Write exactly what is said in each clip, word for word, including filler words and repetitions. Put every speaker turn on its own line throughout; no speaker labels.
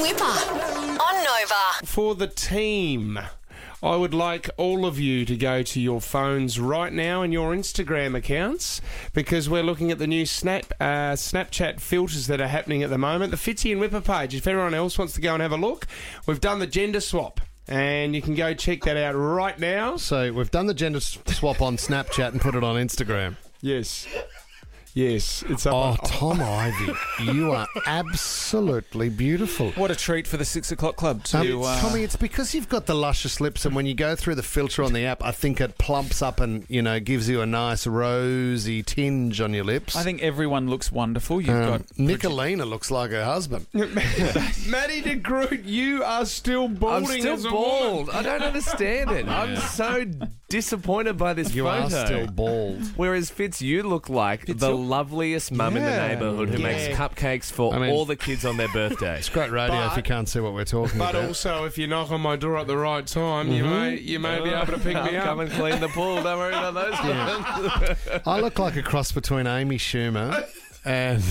Whipper on Nova.
For the team, I would like all of you to go to your phones right now and your Instagram accounts, because we're looking at the new Snap uh, Snapchat filters that are happening at the moment. The Fitzy and Whipper page, if everyone else wants to go and have a look, we've done the gender swap. And you can go check that out right now.
So we've done the gender s- swap on Snapchat and put it on Instagram.
Yes. Yes. It's up
Oh,
on-
Tom Ivy, you are absolutely beautiful.
What a treat for the six o'clock club to...
Um,
uh,
Tommy, it's because you've got the luscious lips, and when you go through the filter on the app, I think it plumps up and, you know, gives you a nice rosy tinge on your lips.
I think everyone looks wonderful. You've
um,
got...
Nicolina looks like her husband.
Maddie de Groot, you are still
I'm
balding
still
as a
bald.
woman.
I don't understand it. I'm so disappointed by this
You
photo.
are still bald.
Whereas Fitz, you look like
Fitz,
the
you-
loveliest mum in the
Yeah.
neighbourhood who
Yeah.
makes cupcakes for
I mean-
all the kids on their birthday.
It's great radio
But-
if you can't see what we're talking
But
about.
also, if you knock on my door at the right time, you may you may be able to pick me
I'll
up.
come and clean the pool. Don't worry about those ones.
I look like a cross between Amy Schumer and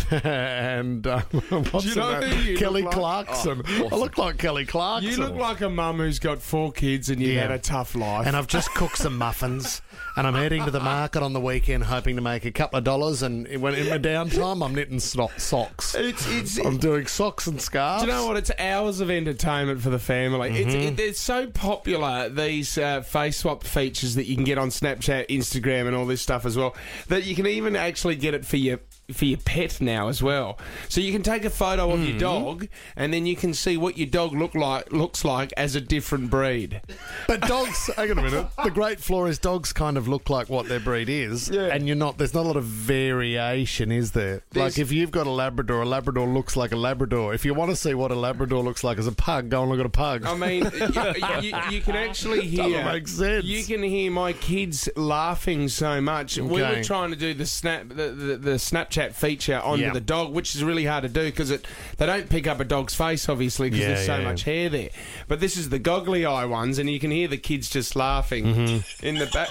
and um, what's
Do you know
her name?
who you
Kelly
look like?
Clarkson.
Oh,
I look like Kelly Clarkson.
You look like a mum who's got four kids and you've
Yeah.
had a tough life.
And I've just cooked some muffins, and I'm heading to the market on the weekend, hoping to make a couple of dollars. And when in my downtime, I'm knitting so- socks.
it's it's.
I'm doing socks and scarves.
Do you know what? It's hours of entertainment for the family. It's it, it's so popular, these uh, face swap features that you can get on Snapchat, Instagram, and all this stuff as well, that you can even actually get it for your for your pet now as well. So you can take a photo of your dog, and then you can see what your dog look like looks like as a different breed.
But dogs, hang on a minute. The great flaw is dogs kind of look like what their breed is,
Yeah.
and you're not. There's not a lot of variation, is there?
There's-
Like if you've got a Labrador, a Labrador looks like a Labrador. If you want to see what a Labrador looks like as a pug, go and look at a pug.
I mean, you, you, you can actually hear.
Doesn't make sense.
You can hear my kids laughing so much. We
Okay.
were trying to do the snap, the, the, the Snapchat feature onto
Yeah.
the dog, which is really hard to do because it they don't pick up a dog's face, obviously, because
Yeah,
there's so
yeah,
much hair there. But this is the goggly eye ones, and you can hear the kids just laughing
Mm-hmm.
in the back.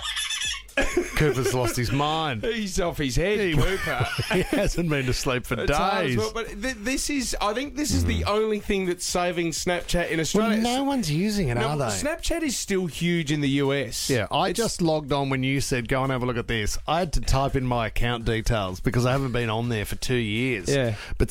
Cooper's lost his mind.
He's off his head,
He-
Cooper.
He hasn't been to sleep for
It's hard as
days.
well, but th- this is, I think, this is the only thing that's saving Snapchat in Australia.
Well, no one's using it,
No,
are they?
Snapchat is still huge in the U S.
Yeah, I
It's-
just logged on when you said go and have a look at this. I had to type in my account details because I haven't been on there for two years.
Yeah.
But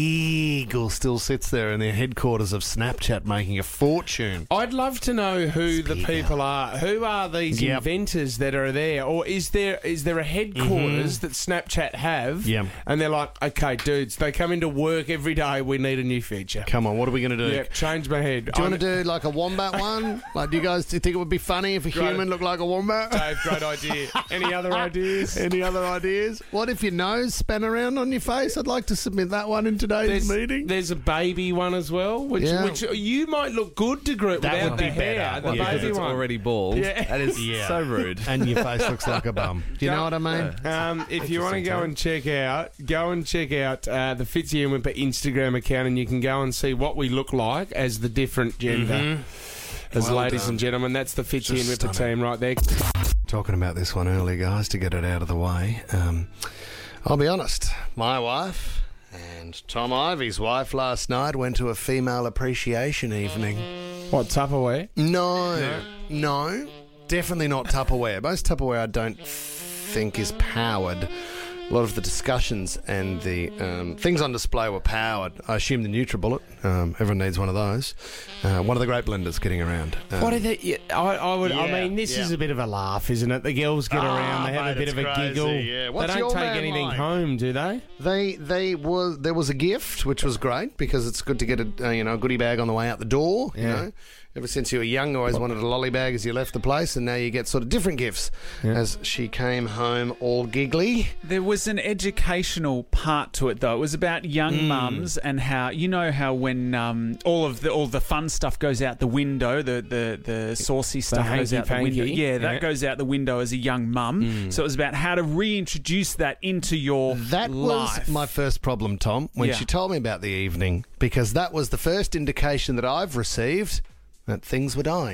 Spiegel still sits there in the headquarters of Snapchat making a fortune.
I'd love to know who the
Speaker.
people are. Who are these
Yep.
inventors that are there, or is there is there a headquarters that Snapchat have?
Yep.
And they're like, okay, dudes, they come into work every day. We need a new feature.
Come on, what are we going to do?
Yep, change my head.
Do you want to do like a wombat one? Like, do you guys think it would be funny if a
Great.
human looked like a wombat?
Dave, great idea. Any other ideas?
Any other ideas? What if your nose span around on your face? I'd like to submit that one in today's
There's,
meeting.
there's a baby one as well, which
Yeah.
which you might look good to group
That
without
would
the
be
hair.
better.
The
Yeah,
Because
baby
it's
one.
already bald.
Yeah.
That is
Yeah.
so rude.
And your face looks like a bum. Do you know what I mean?
Um, if you want to go and check out, go and check out uh, the Fitzy and Whipper Instagram account, and you can go and see what we look like as the different gender. As
Well
ladies
done.
and gentlemen, that's the Fitzy
Just
and Whipper
stunning.
team right there.
Talking about this one earlier, guys, to get it out of the way. Um, I'll be honest, my wife and Tom Ivy's wife last night went to a female appreciation evening.
What, Tupperware?
No, no, definitely not Tupperware. Most Tupperware I don't think is powered. A lot of the discussions and the um, things on display were powered. I assume the NutriBullet. Um, everyone needs one of those. Uh, one of the great blenders getting around. Um,
What are they? Yeah, I, I would. I
Yeah,
mean, this
yeah.
is a bit of a laugh, isn't it? The girls get
Ah,
around, they have
mate,
a bit
it's
of a
crazy,
giggle.
yeah. What's
They
your
don't take
man
anything
like?
home, do they?
They they was there was a gift which was great because it's good to get a uh, you know a goodie bag on the way out the door. You
Yeah.
know, ever since you were young, you always wanted a lolly bag as you left the place, and now you get sort of different gifts. As she came home all giggly.
There was an educational part to it, though. It was about young
Mm.
mums and how you know how when um, all of the all the fun stuff goes out the window, the the, the saucy stuff goes out the window.
hanky-panky.
Yeah, that
Yeah.
goes out the window as a young mum. So it was about how to reintroduce that into your
That
life.
was my first problem, Tom, when
Yeah.
she told me about the evening, because that was the first indication that I've received that things were dying.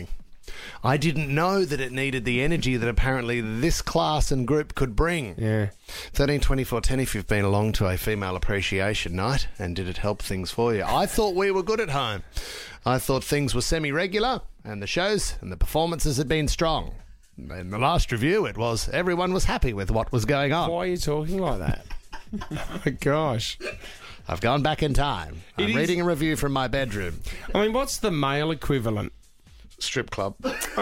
I didn't know that it needed the energy that apparently this class and group could bring.
Yeah.
thirteen twenty-four ten if you've been along to a female appreciation night, and did it help things for you? I thought we were good at home. I thought things were semi-regular, and the shows and the performances had been strong. In the last review, it was everyone was happy with what was going on.
Why are you talking like that? Oh my gosh.
I've gone back in time.
It
I'm
is-
reading a review from my bedroom.
I mean, what's the male equivalent?
Strip club.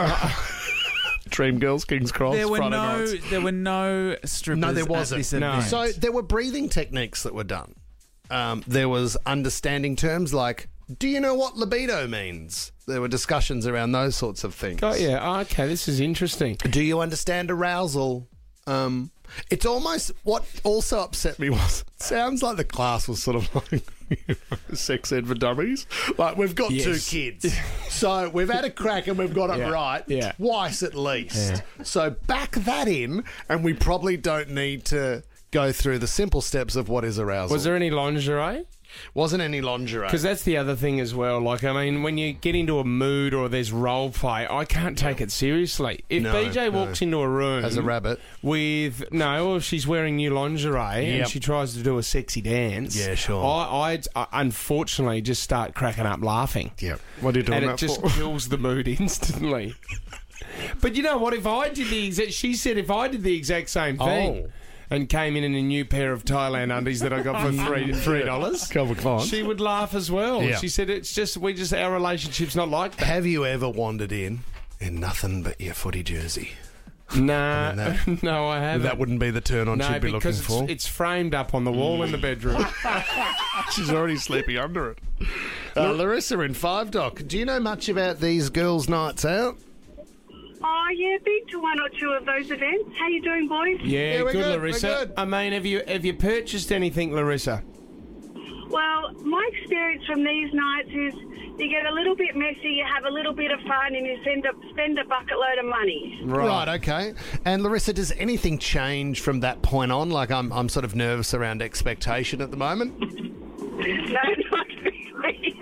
Dream Girls, King's Cross,
There were
Friday
no,
nights.
there were no strippers.
No, there
at
wasn't.
this
No.
event.
So there were breathing techniques that were done. Um, there was understanding terms like, do you know what libido means? There were discussions around those sorts of things.
Oh, yeah. Oh, okay, this is interesting.
Do you understand arousal? Um, it's almost, what also upset me was, it sounds like the class was sort of like you know, sex ed for dummies. Like, we've got
Yes.
two kids. So we've had a crack and we've got it
Yeah.
right
Yeah.
twice at least. So back that in, and we probably don't need to go through the simple steps of what is arousal.
Was there any lingerie?
Wasn't any lingerie.
Because that's the other thing as well. Like, I mean, when you get into a mood or there's role play, I can't take it seriously. If
No,
B J
no.
walks into a room
As a rabbit.
with no, or if she's wearing new lingerie
Yep.
and she tries to do a sexy dance,
Yeah, sure.
I, I'd uh, unfortunately just start cracking up laughing,
Yeah. What are you doing
and
that
it just
for?
kills the mood instantly. But you know what? If I did the exact, she said if I did the exact same thing.
Oh.
And came in in a new pair of Thailand undies that I got for three three dollars.
Calvin Klein.
She would laugh as well.
Yeah.
She said it's just we just our relationship's not like that.
Have you ever wandered in in nothing but your footy jersey?
Nah,
that-
no, I haven't.
That wouldn't be the turn on
no,
she'd be looking
because
for.
it's, it's framed up on the wall in the bedroom.
She's already sleeping under it. Uh, Larissa in Five Dock. Do you know much about these girls' nights out?
Oh, yeah, been to one or two of those events. How you doing, boys?
Yeah,
Yeah, we're
good,
good, we're
Larissa.
good.
I mean, have you have you purchased anything, Larissa?
Well, my experience from these nights is you get a little bit messy, you have a little bit of fun, and you send a, spend a bucket load of money.
Right. okay. And Larissa, does anything change from that point on? Like, I'm, I'm sort of nervous around expectation at the moment.
No, not really.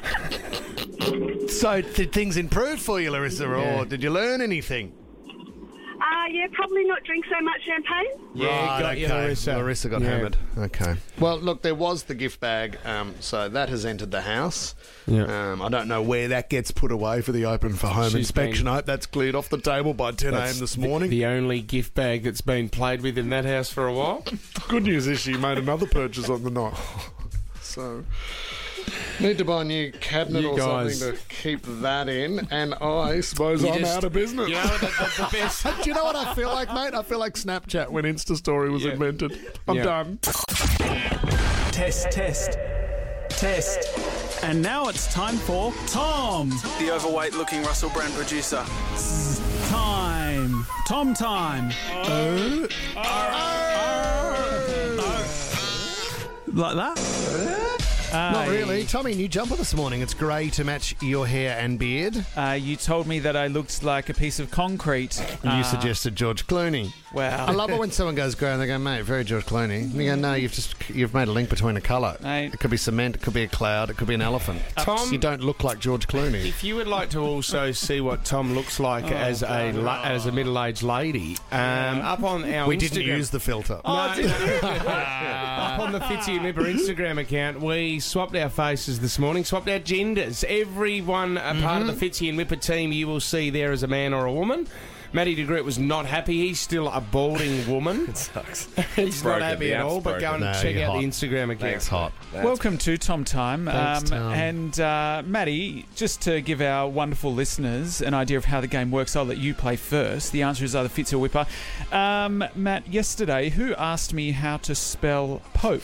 So, did things improve for you, Larissa,
Yeah.
or did you learn anything?
uh, yeah, probably not drink so much champagne.
Yeah,
Right,
got you,
okay.
Larissa.
Larissa got
Yeah.
hammered. Okay. Well, look, there was the gift bag, um, so that has entered the house.
Yeah.
Um, I don't know where that gets put away for the open for home
She's
inspection.
been-
I hope that's cleared off the table by ten a.m. this morning.
The only gift bag that's been played with in that house for a while.
Good news is she made another purchase on the night. So, need to buy a new cabinet
You
or
guys-
something to keep that in, and I suppose
You
I'm
just-
out of business.
You know, the, the, the best.
Do you know what I feel like, mate? I feel like Snapchat when Insta Story was
Yeah.
invented. I'm
Yeah.
done.
Test, test, test. And now it's time for Tom.
The overweight looking Russell Brand producer.
Time. Tom time. Like that?
Not really. Tommy, new jumper this morning. It's grey to match your hair and beard.
Uh, you told me that I looked like a piece of concrete.
You
Uh,
suggested George Clooney.
Wow.
I love it when someone goes grey and they go, mate, very George Clooney. And you go, no, you've just you've made a link between a colour.
Mate.
It could be cement, it could be a cloud, it could be an elephant.
Tom-
you don't look like George Clooney.
If you would like to also see what Tom looks like as a la- as a middle aged lady, um, up on our
We
Instagram,
didn't use the filter.
No, no. Up on the Fitzy and Nipper Instagram account, we swapped our faces this morning, swapped our genders. Everyone a part of the Fitzy and Nipper team you will see there as a man or a woman. Matty DeGroot was not happy. He's still a balding woman.
It sucks.
He's not
broken.
happy
The
at
app's
all, but go
broken.
and
No,
check
you're
out
hot.
the Instagram account.
It's hot.
Welcome to Tom Time.
Thanks, Tom.
And uh, Maddie, just to give our wonderful listeners an idea of how the game works, I'll let you play first. The answer is either Fitz or Whipper. Um, Matt, yesterday, who asked me how to spell Pope?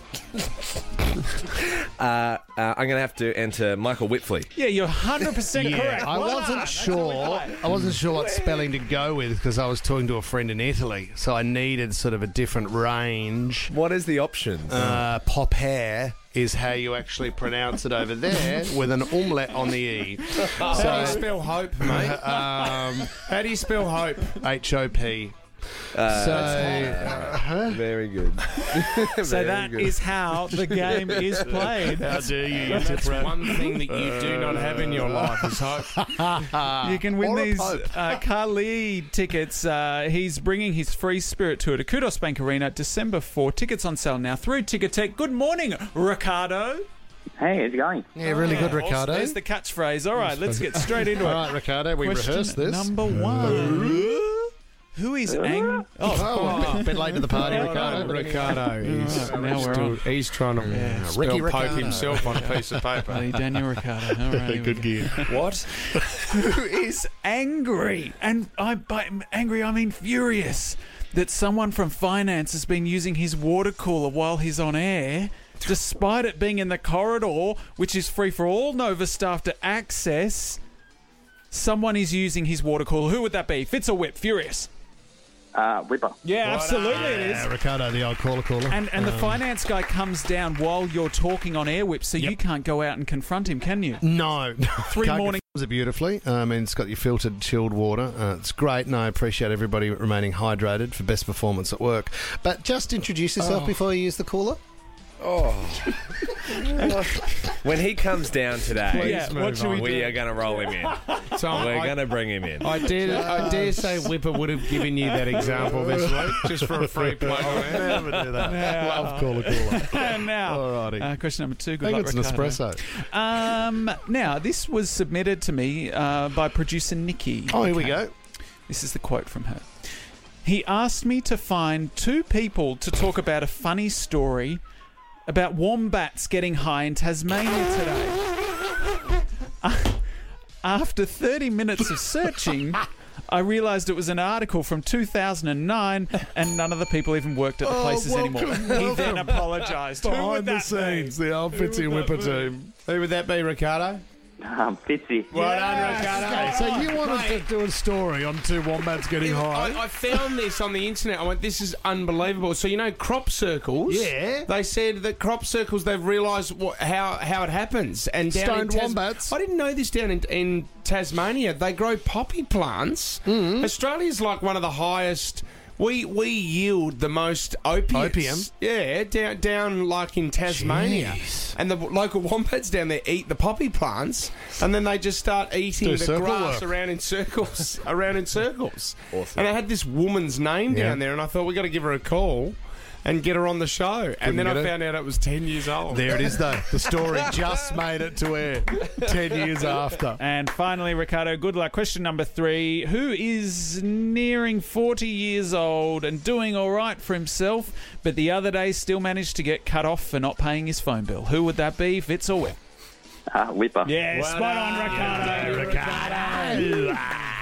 Uh, uh, I'm going to have to enter Michael Whitfley.
Yeah, you're one hundred percent
Yeah,
correct.
I
Well done.
wasn't
That's
sure.
how we play.
I wasn't sure what spelling to go with because I was talking to a friend in Italy, so I needed sort of a different range.
What is the options?
Uh, pop hair is how you actually pronounce it over there with an umlaut on the E.
How do you
So,
spell hope, mate?
um,
How do you spell hope?
H O P.
Uh,
So, uh, huh?
Very good.
So
Very
that
good.
is how the game is played.
How dare you? you
That's
tip rat.
one thing that you do not have in your life is hope.
You can win
Or a
these
pope.
uh, Khalid tickets. Uh, he's bringing his free spirit tour to Kudos Bank Arena December fourth. Tickets on sale now through Ticketek. Good morning, Ricardo.
Hey, how's it going?
Yeah, really good,
Awesome.
Ricardo.
There's the catchphrase. All right, let's get straight into
All
it.
right, Ricardo, we
Question
rehearsed this.
number one. Who is angry? Oh,
Oh, a bit, bit late to the party, Ricardo.
Ricardo, he's,
Right, now we're
still-
on.
he's trying to
Yeah,
spell
Ricky
Pope
Ricardo.
himself on a piece of paper.
Bloody Daniel Ricardo. All right, here we go.
gear.
What?
Who is angry? And I, by angry, I mean furious that someone from finance has been using his water cooler while he's on air, despite it being in the corridor, which is free for all Nova staff to access. Someone is using his water cooler. Who would that be? Fitz or Whip? Furious.
Uh, Whipper.
Yeah, absolutely it is.
Yeah, Ricardo, the old caller caller.
And and the
Um,
finance guy comes down while you're talking on air, Whip, so you can't go out and confront him, can you?
No.
Three
Can't
morning-
confuse it beautifully. Um, and it's got your filtered, chilled water. Uh, it's great, and I appreciate everybody remaining hydrated for best performance at work. But just introduce yourself before you use the cooler.
Oh. When he comes down today,
Yeah, what should we
we
do?
are going to roll him in.
Tom,
We're
I,
going to bring him in.
I dare, I dare say Whipper would have given you that example this week, just for a free plug on air.
Never do that.
Yeah.
Love caller caller.
And now,
Alrighty.
uh, question number two.
I
Good
think
luck,
it's an
Ricardo.
espresso.
Um, now, this was submitted to me uh, by producer Nikki.
Oh, here we
Okay.
go.
This is the quote from her. He asked me to find two people to talk about a funny story about wombats getting high in Tasmania today. Uh, After thirty minutes of searching, I realised it was an article from two thousand nine and none of the people even worked at the
Oh,
places
welcome,
anymore. He then
welcome.
apologised. Who would that be?
the old Fitzy and Whipper team.
Who would that be, Ricardo?
Um, Fitzy.
Well done, Ricardo.
So you wanted to do a story on two wombats getting high?
I, I found this on the internet. I went, this is unbelievable. So, you know, crop circles?
Yeah.
They said that crop circles, they've realised what, how how it happens. And down
Stoned
in Tas-
wombats.
I didn't know this down in, in Tasmania. They grow poppy plants.
Mm-hmm.
Australia's like one of the highest... We we yield the most opiates.
Opium?
Yeah, down, down like in Tasmania.
Jeez.
And the local wombats down there eat the poppy plants, and then they just start eating
Do
the
circle
grass
work.
around in circles, around in circles.
Awesome.
And I had this woman's name
Yeah.
down there, and I thought, we got to give her a call and get her on the show. and then
get
I
her?
found out it was ten years old.
There it is, though. The story just made it to air ten years after.
And finally, Ricardo, good luck. Question number three. Who is nearing forty years old and doing all right for himself, but the other day still managed to get cut off for not paying his phone bill? Who would that be, Fitz or Whip?
Uh, Whipper.
Yeah, spot on, Ricardo. Ricardo.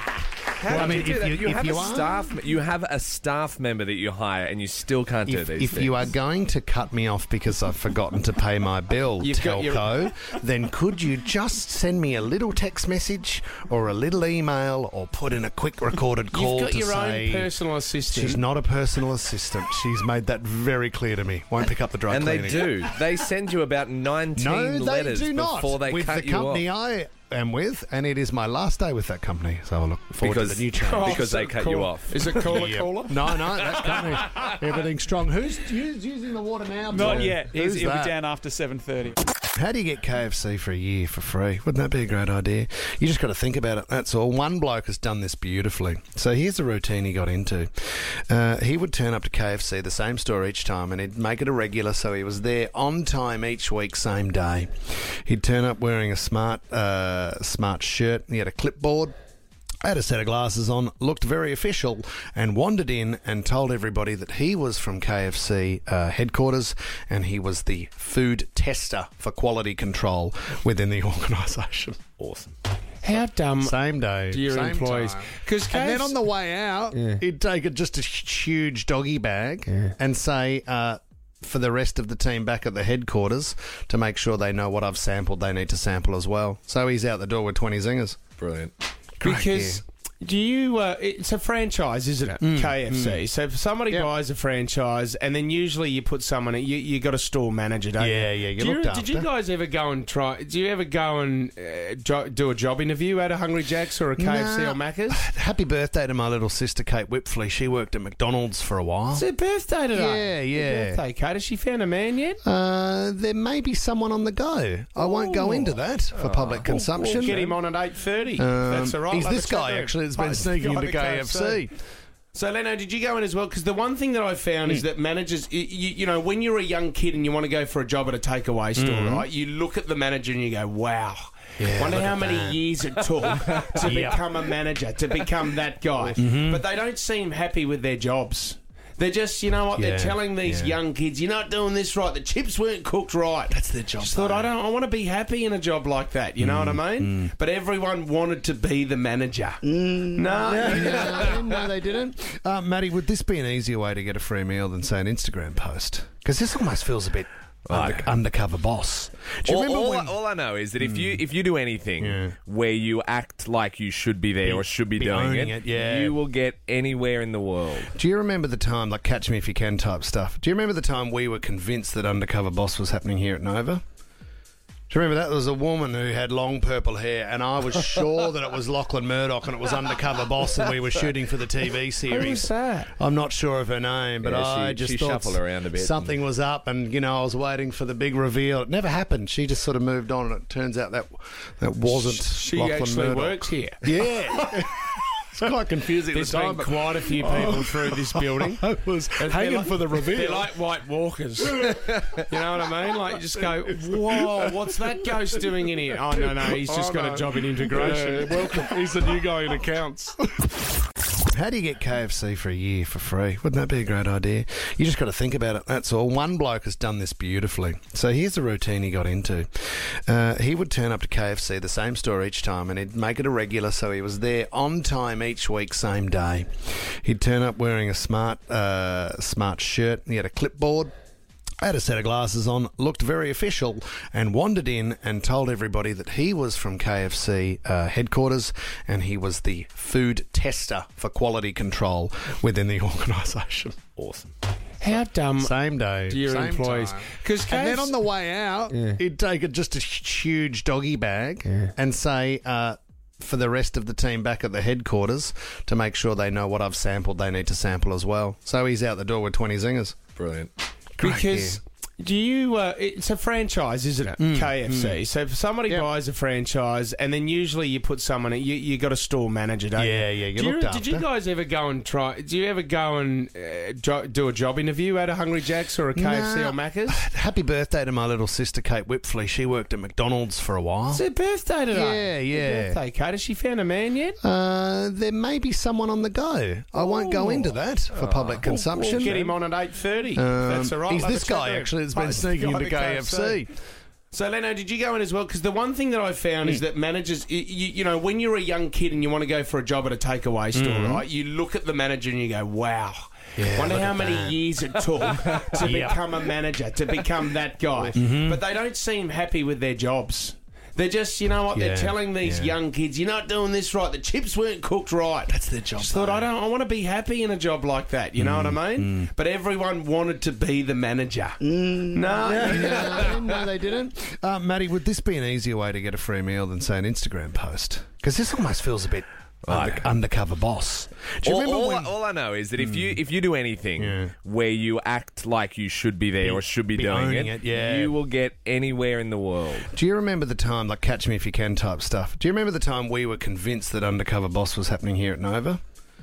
How
Well, I
did
mean,
you do
if
that?
you-
You,
if
have
you
a
are-
staff. You have a staff member that you hire, and you still can't do
If,
these
if
things.
you are going to cut me off because I've forgotten to pay my bill,
You've got your-
telco, then could you just send me a little text message or a little email or put in a quick recorded call
You've got
to
your
say
own personal assistant.
she's not a personal assistant. She's made that very clear to me. Won't pick up the dry
and they
cleaning.
do. They send you about nineteen
No, they
letters
do not.
before they
with
cut
the
you
company
off.
I am with, and it is my last day with that company. So I look forward
Because-
to the new challenge.
because they cut you off.
Is it caller
Yep.
caller?
No, no, that company. Everything's strong. Who's, who's using the water now?
Not
Tom?
yet. He's,
Who's
he'll
that?
be down after seven thirty.
How do you get K F C for a year for free? Wouldn't that be a great idea? You just got to think about it. That's all. One bloke has done this beautifully. So here's the routine he got into. Uh, he would turn up to K F C, the same store each time, and he'd make it a regular so he was there on time each week, same day. He'd turn up wearing a smart, uh, smart shirt. He had a clipboard. Had a set of glasses on, looked very official, and wandered in and told everybody that he was from K F C uh, headquarters and he was the food tester for quality control within the organisation.
Awesome.
How dumb
Same day,
do your
same
employees?
time.
Because
And then on the way out, he'd take a, just a huge doggy bag and say, uh, for the rest of the team back at the headquarters, to make sure they know what I've sampled, they need to sample as well. So he's out the door with twenty zingers.
Brilliant.
Great
because Do you? Uh, it's a franchise, isn't it? K F C. So if somebody
Yep.
buys a franchise, and then usually you put someone. You you got a store manager, don't
Yeah,
you?
yeah, you
Do
looked
Did you
after.
guys ever go and try? Do you ever go and uh, jo- do a job interview at a Hungry Jack's or a K F C
Nah.
or Macca's?
Happy birthday to my little sister, Kate Whipfley. She worked at McDonald's for a while.
It's her birthday today.
Yeah, yeah.
Happy birthday, Kate. Has she found a man yet?
Uh, there may be someone on the go. I won't go into that for public consumption.
We'll get him on at eight thirty.
Um,
That's all right.
He's
We'll have
this
a chat
guy,
to him.
actually, that's
Oh,
been
he's
sneaking
the guy
into
at
K F C.
So, Leno, did you go in as well? Because the one thing that I found is that managers, you, you know, when you're a young kid and you want to go for a job at a takeaway store, right, you look at the manager and you go, wow.
Yeah,
Wonder
look
how
at
many
that.
years it took to become a manager, to become that guy. But they don't seem happy with their jobs. They're just, you know what, they're
Yeah,
telling these
yeah.
young kids, you're not doing this right, the chips weren't cooked right.
That's their job.
Just thought, I don't. I want to be happy in a job like that. You know what I mean? But everyone wanted to be the manager. No,
no, no, they didn't. Uh, Matty, would this be an easier way to get a free meal than, say, an Instagram post? Because this almost feels a bit under, undercover boss. Do you
All,
remember
all,
when...
all I know is that if you if you do anything
Yeah.
where you act like you should be there or should be,
be
doing
owning
it,
it, yeah.
you will get anywhere in the world.
Do you remember the time, like Catch Me If You Can type stuff? Do you remember the time we were convinced that Undercover Boss was happening here at Nova? Do you remember that? There was a woman who had long purple hair, and I was sure that it was Lachlan Murdoch and it was Undercover Boss, and we were shooting for the T V series.
Who's that?
I'm not sure of her name, but
Yeah,
I
she-
just
she
thought
shuffled around a bit.
something was up, and you know I was waiting for the big reveal. It never happened. She just sort of moved on, and it turns out that that wasn't
She
Lachlan
actually
Murdoch.
works here.
Yeah. It's quite confusing
There's
at the
been
time. but
quite a few people through this building.
I was
They're
hanging
like-
for the
They're
reveal.
like white walkers. You know what I mean? Like, you just go, whoa, what's that ghost doing in here? Oh, no, no, he's just
Oh,
got
no.
a job in integration.
welcome. He's the new guy in accounts. How do you get K F C for a year for free? Wouldn't that be a great idea? You just got to think about it. That's all. One bloke has done this beautifully. So here's the routine he got into. Uh, he would turn up to K F C, the same store each time, and he'd make it a regular so he was there on time each week, same day. He'd turn up wearing a smart, uh, smart shirt. He had a clipboard. Had a set of glasses on, looked very official, and wandered in and told everybody that he was from K F C uh, headquarters and he was the food tester for quality control within the organisation.
Awesome.
How dumb
Same day.
do your
same
employees...
time.
Because
And then on the way out, he'd take a, just a huge doggy bag and say... Uh, for the rest of the team back at the headquarters to make sure they know what I've sampled, they need to sample as well. So he's out the door with twenty zingers.
Brilliant.
Great
Because... Do you? Uh, it's a franchise, isn't it? K F C. So if somebody
Yep.
buys a franchise, and then usually you put someone. You you got a store manager, don't
Yeah,
you?
yeah, you
Do
looked
Did you
after.
guys ever go and try? Do you ever go and uh, jo- do a job interview at a Hungry Jack's or a K F C
Nah.
or Macca's?
Happy birthday to my little sister, Kate Whipfley. She worked at McDonald's for a while.
It's her birthday today.
Yeah, yeah.
Happy birthday, Kate. Has she found a man yet?
Uh, there may be someone on the go. I won't go into that for public consumption.
We'll get him on at eight thirty.
Um,
That's all right.
He's
We'll have
this
a chat
guy,
to him.
actually, that's
Oh,
been
he's the
sneaking
guy
into
at
K F C.
So, Leno, did you go in as well? Because the one thing that I found is that managers, you, you know, when you're a young kid and you want to go for a job at a takeaway store, right, you look at the manager and you go, wow.
Yeah,
Wonder
look
how
at
many
that.
years it took to become a manager, to become that guy. But they don't seem happy with their jobs. They're just, you know what, they're
Yeah,
telling these
yeah.
young kids, you're not doing this right, the chips weren't cooked right.
That's their job.
Just thought, I don't. I want to be happy in a job like that. You know what I mean? But everyone wanted to be the manager. No,
no, no, they didn't. Uh, Matty, would this be an easier way to get a free meal than, say, an Instagram post? Because this almost feels a bit under, undercover boss. Do you
All,
remember
all,
when...
all I know is that if you if you do anything
Yeah.
where you act like you should be there or should be,
be
doing
owning
it,
it, yeah.
you will get anywhere in the world.
Do you remember the time, like Catch Me If You Can type stuff? Do you remember the time we were convinced that Undercover Boss was happening here at Nova?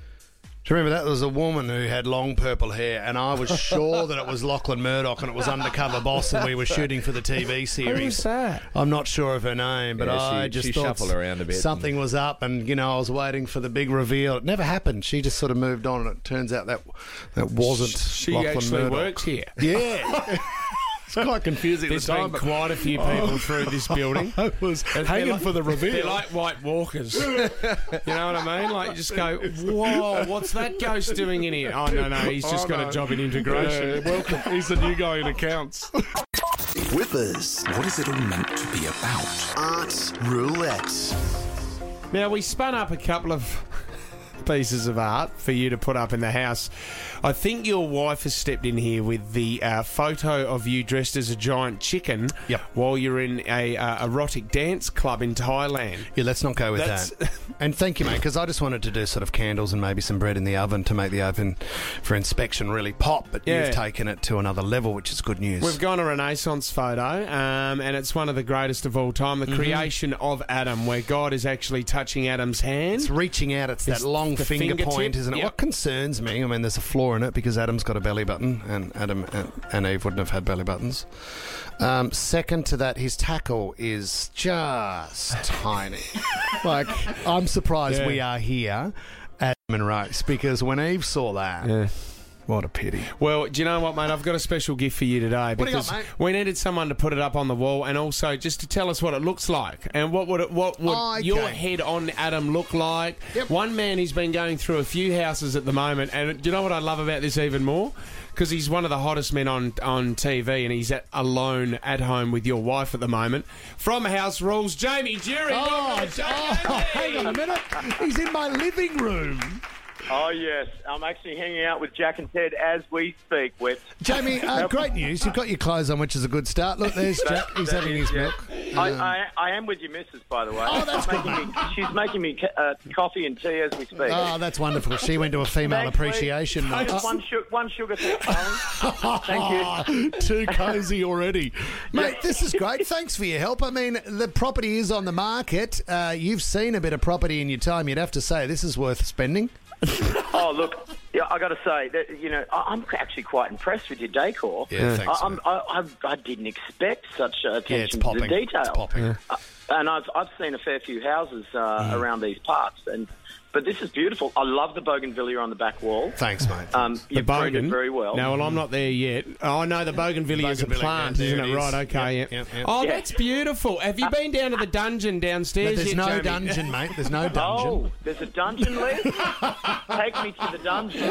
Do you remember that? There was a woman who had long purple hair, and I was sure that it was Lachlan Murdoch and it was Undercover Boss, and we were shooting for the T V series.
Who's that?
I'm not sure of her name, but
Yeah,
I
she-
just
she
thought
shuffled around a bit.
something was up, and you know I was waiting for the big reveal. It never happened. She just sort of moved on, and it turns out that that wasn't
She
Lachlan
actually
Murdoch.
works here.
Yeah. It's quite confusing
There's
at the
been
time. but
quite a few people through this building.
I was
They're
hanging
like-
for the reveal.
They're like white walkers. You know what I mean? Like, you just go, whoa, what's that ghost doing in here? Oh, no, no, he's just
Oh,
got
no.
a job in integration.
Yeah, welcome. He's the new guy in accounts.
Whippers. What is it all meant to be about? Art Roulette.
Now, we spun up a couple of pieces of art for you to put up in the house. I think your wife has stepped in here with the uh, photo of you dressed as a giant chicken
Yep.
while you're in a uh, erotic dance club in Thailand.
Yeah, let's not go with
That's-
that. And thank you, mate, because I just wanted to do sort of candles and maybe some bread in the oven to make the oven for inspection really pop. But
Yeah.
you've taken it to another level, which is good news.
We've gone a Renaissance photo, um, and it's one of the greatest of all time, the creation of Adam, where God is actually touching Adam's hand.
It's reaching out. It's,
It's
that long
the
finger
fingertip.
point, isn't it?
Yep.
What concerns me, I mean, there's a flaw in it because Adam's got a belly button, and Adam and, and Eve wouldn't have had belly buttons. Um, second to that, his tackle is just tiny. Like, I'm surprised
Yeah.
we are here at Adam Race because when Eve saw that,
Yeah.
what a pity.
Well, do you know what, mate? I've got a special gift for you today
What do you
because
got, mate?
we needed someone to put it up on the wall and also just to tell us what it looks like and what would it, what would
Oh, okay.
your head on Adam look like.
Yep.
One man, he's been going through a few houses at the moment, and do you know what I love about this even more? Because he's one of the hottest men on, on T V, and he's at, alone at home with your wife at the moment. From House Rules, Jamie Jury.
Oh,
Welcome to the show,
oh,
Jamie.
hang on a minute. He's in my living room.
Oh, yes. I'm actually hanging out with Jack and Ted as we speak, Whit.
Jamie, uh, great news. You've got your clothes on, which is a good start. Look, there's Jack. He's
That
having
is,
his
yeah.
milk.
I,
Um,
I, I am with your missus, by the way.
Oh, that's
she's making me, she's making me ca- uh, coffee and tea as we speak.
Oh, that's wonderful. She went to a female
Thanks, please.
appreciation night.
Just one, su- one sugar, thanks, darling. Thank you.
Too cosy already. Mate, this is great. Thanks for your help. I mean, the property is on the market. Uh, you've seen a bit of property in your time. You'd have to say this is worth spending.
Oh, look, yeah, I got to say that you know I- I'm actually quite impressed with your decor.
Yeah, thanks,
I, I'm,
mate.
I, I, I didn't expect such uh,
Yeah, it's
attention
popping.
to the detail.
It's popping.
Uh, and I've I've seen a fair few houses uh, around these parts, and but this is beautiful. I love the bougainvillea on the back wall.
Thanks, mate.
Um,
The
you've pruned
bogan.
it very well.
No, well, I'm not there yet. Oh, no, the bougainvillea is a
Bougainvillea,
plant,
yeah,
isn't
there
it?
it
Right,
is.
okay.
Yep,
yeah.
yep, yep.
Oh,
Yeah.
that's beautiful. Have you been down to the dungeon downstairs
There's
yet,
no
Jamie?
dungeon, mate. There's no dungeon.
Oh, there's a dungeon left? Take me to the dungeon.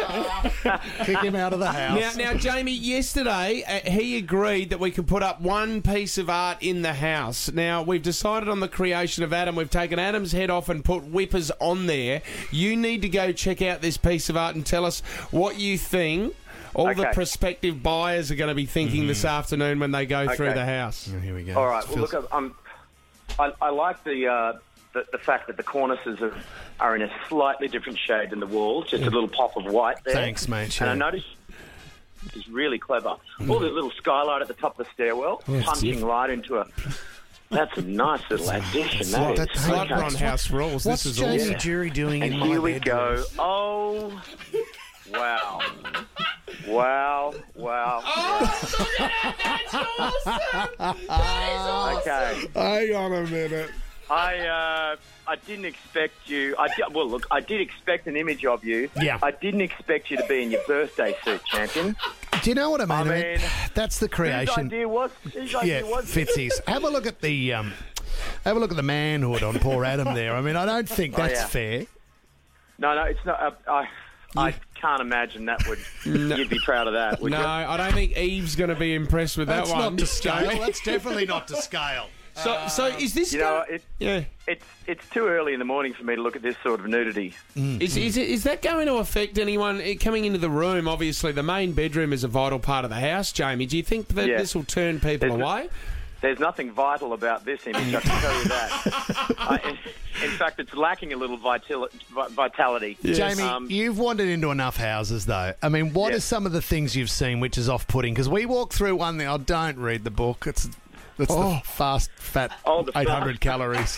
Kick him out of the house.
Now, now, Jamie, yesterday uh, he agreed that we could put up one piece of art in the house. Now, we've decided on the creation of Adam. We've taken Adam's head off and put Whippers on there. You need to go check out this piece of art and tell us what you think all the
Okay.
prospective buyers are going to be thinking this afternoon when they go through
Okay.
the house.
Oh, here we go.
All right.
It
Well,
feels-
look, I'm, I, I like the, uh, the the fact that the cornices are, are in a slightly different shade than the walls, just a little pop of white there.
Thanks, mate,
And I
yeah.
noticed it's really clever. All the little skylight at the top of the stairwell,
it's
punching
different.
right into a. That's a nice little addition. That is.
that-
It's like
Okay.
we're on House Rules.
What's
This is
Jamie
awesome.
Jury doing
And
in my
here we
bedroom?
go. Oh, wow. Wow, wow. Okay.
Hang on a minute.
I uh, I didn't expect you. I di- well, look, I did expect an image of you.
Yeah.
I didn't expect you to be in your birthday suit, champion.
Do you know what I mean?
I
I mean,
mean,
that's the
Whose
creation.
idea was? Whose
Yeah,
idea was?
Fitzy's. Have a look at the um, have a look at the manhood on poor Adam there. I mean, I don't think that's
yeah.
fair.
No, no, it's not. Uh, I I can't imagine that would. You'd be proud of that, would
No,
you?
I don't think Eve's going to be impressed with
That's
that one.
not to scale.
Jamie.
That's definitely not to scale.
So, so is this
You know,
going?
it,
Yeah.
it's it's too early in the morning for me to look at this sort of nudity.
Is, is, it, is that going to affect anyone eh, coming into the room? Obviously, the main bedroom is a vital part of the house, Jamie. Do you think that
Yeah.
this will turn people
There's-
away?
There's nothing vital about this image, I can tell you that. I, in, in fact, it's lacking a little vital, vi- vitality.
Jamie,
Um,
you've wandered into enough houses, though. I mean, what
Yeah.
are some of the things you've seen which is off-putting? Because we walked through one there. I don't read the book. It's it's the fast, fat,
Oh, the
eight hundred calories.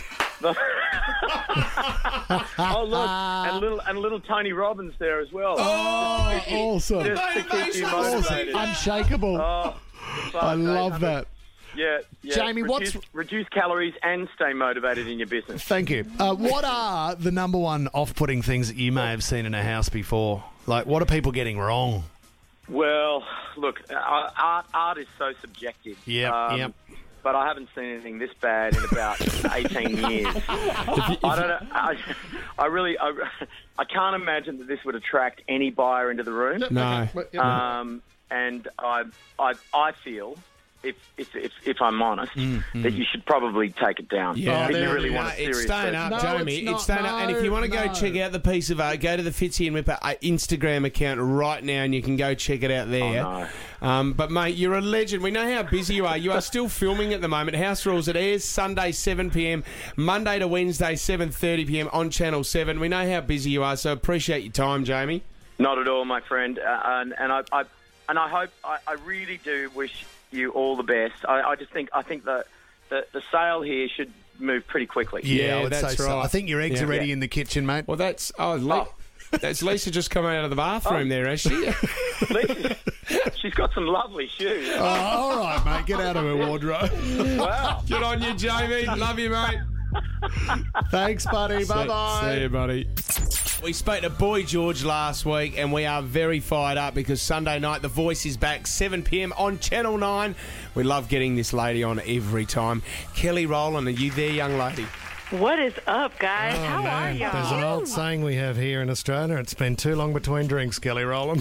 oh look, and little and little Tony Robbins there as well.
Oh, awesome.
Just to keep you motivated.
Unshakable.
Oh,
I love that.
Yeah, yeah.
Jamie,
reduce,
what's-
reduce calories and stay motivated in your business.
Thank you. Uh, what are the number one off-putting things that you may have seen in a house before? Like, what are people getting wrong?
Well, look, uh, art art is so subjective.
Yep,
Um,
yep.
But I haven't seen anything this bad in about eighteen years. I don't know. I, I really, I, I can't imagine that this would attract any buyer into the room.
No.
Um, and I, I, I feel if if if, if I'm honest,
Mm-hmm.
that you should probably take it down.
Yeah,
if you
there
really
it
want
No,
a serious
it's staying up,
No,
Jamie.
it's not.
It's staying up. And if you want to go
No,
check out the piece of art, go to the Fitzy and Whipper uh, Instagram account right now, and you can go check it out there.
Oh,
um, but mate, you're a legend. We know how busy you are. You are still filming at the moment. House Rules. It airs Sunday seven p.m, Monday to Wednesday seven thirty p.m on Channel Seven. We know how busy you are, so appreciate your time, Jamie.
Not at all, my friend. Uh, and, and I, I and I hope I, I really do wish you all the best. I, I just think I think that the, the sale here should move pretty quickly.
Yeah,
Yeah,
I would
that's
say so.
right.
I think your eggs
Yeah.
are ready
Yeah.
in the kitchen, mate.
Well, that's oh, Le-
Oh.
that's Lisa just come out of the bathroom there, has she?
Lisa, she's got some lovely shoes.
Oh, all right, mate. Get out of her wardrobe.
Wow.
Good on you, Jamie. Love you, mate.
Thanks, buddy. Bye-bye.
See you, buddy. We spoke to Boy George last week, and we are very fired up because Sunday night The Voice is back, seven p.m. on Channel nine. We love getting this lady on every time. Kelly Rowland, are you there, young lady?
What is up, guys? How are y'all?
There's an old saying we have here in Australia. It's been too long between drinks, Kelly Rowland.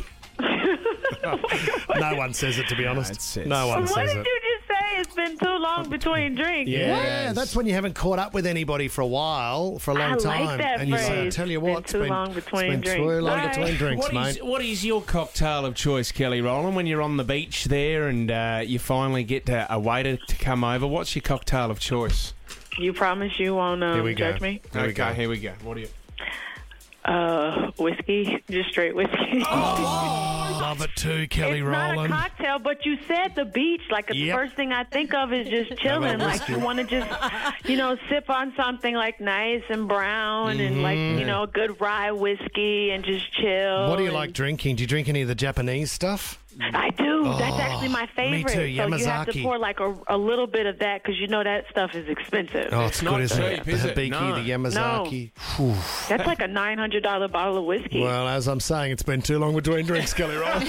No one says it, to be honest.
That's it.
No one
What
says
did
it.
you just say? It's been too long between drinks.
Yeah, that's when you haven't caught up with anybody for a while, for a long
I like
time.
that
and you say, I
phrase.
tell you
It's
what,
been too long between
it's been
drinks.
too long
Bye.
between drinks,
What
mate.
is, what is your cocktail of choice, Kelly Rowland, when you're on the beach there and uh, you finally get uh, a waiter to come over? What's your cocktail of choice?
You promise you won't um,
Here we go.
judge me?
Here we
okay,
go.
here we go. What do you...
Uh, whiskey, just straight whiskey.
Love it too, Kelly
It's
Rowland.
not a cocktail, but you said the beach. Like the
Yep.
first thing I think of is just chilling. Like you want to just, you know, sip on something like nice and brown and like you know, good rye whiskey and just chill.
What do you
and-
like drinking? Do you drink any of the Japanese stuff?
I do. That's actually my favorite.
too,
So you have to
Yamazaki.
pour like a, a little bit of that because you know that stuff is expensive.
Oh, it's,
not
good, isn't
cheap,
it?
is
The
it?
Hibiki,
No.
the Yamazaki. Whew.
That's like a nine hundred dollar bottle of whiskey.
Well, as I'm saying, it's been too long between drinks, Kelly Rowland.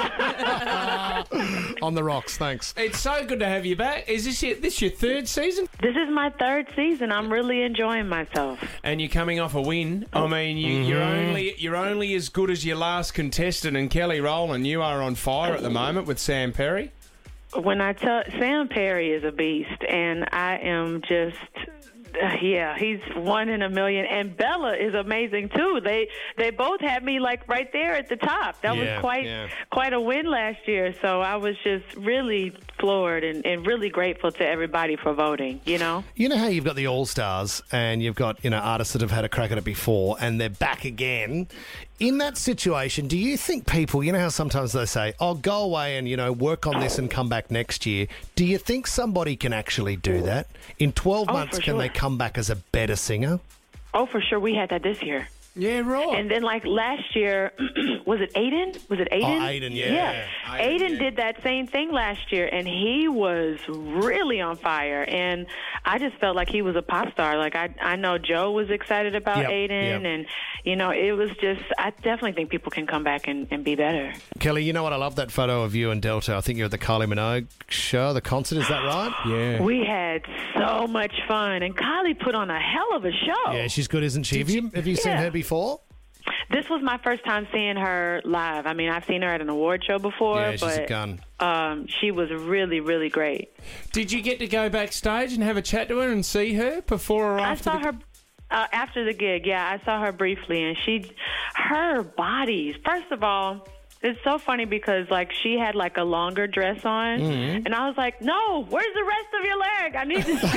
On the rocks, thanks.
It's so good to have you back. Is this your, this your third season?
This is my third season. I'm really enjoying myself.
And you're coming off a win. I mean, you, you're only you're only as good as your last contestant, and Kelly Rowland, you are on fire at the moment with Sam Perry.
When I tell Sam Perry is a beast, and I am just. Uh, yeah, he's one in a million, and Bella is amazing too. They they both had me like right there at the top. That
Yeah,
was quite
yeah.
quite a win last year. So I was just really floored and, and really grateful to everybody for voting. You know,
You know how you've got the All Stars and you've got, you know, artists that have had a crack at it before and they're back again. In that situation, do you think people, you know how sometimes they say, oh, go away and, you know, work on this and come back next year. Do you think somebody can actually do that? In twelve
Oh,
months,
for
can
sure.
they come back as a better singer?
oh for sure we had that this year.
Yeah, right.
And then, like last year, was it Aiden? Was it Aiden?
Oh, Aiden, yeah.
Yeah,
Aiden,
Aiden
yeah.
did that same thing last year, and he was really on fire. And I just felt like he was a pop star. Like I, I know Joe was excited about
Yep,
Aiden,
yep.
and you know, it was just. I definitely think people can come back and, and be better.
Kelly, you know what? I love that photo of you and Delta. I think you're at the Kylie Minogue show, the concert. Is that right?
yeah.
We had so much fun, and Kylie put on a hell of a show.
Yeah, she's good, isn't she? Have you, have you seen
Yeah.
her before?
This was my first time seeing her live. I mean, I've seen her at an award show before,
Yeah, she's
but
a gun.
Um, she was really, really great.
Did you get to go backstage and have a chat to her and see her before or
I
after?
saw
the...
her uh, after the gig. Yeah, I saw her briefly, and she, her body. First of all, it's so funny because like she had like a longer dress on,
Mm-hmm.
and I was like, "No, where's the rest of your leg? I need to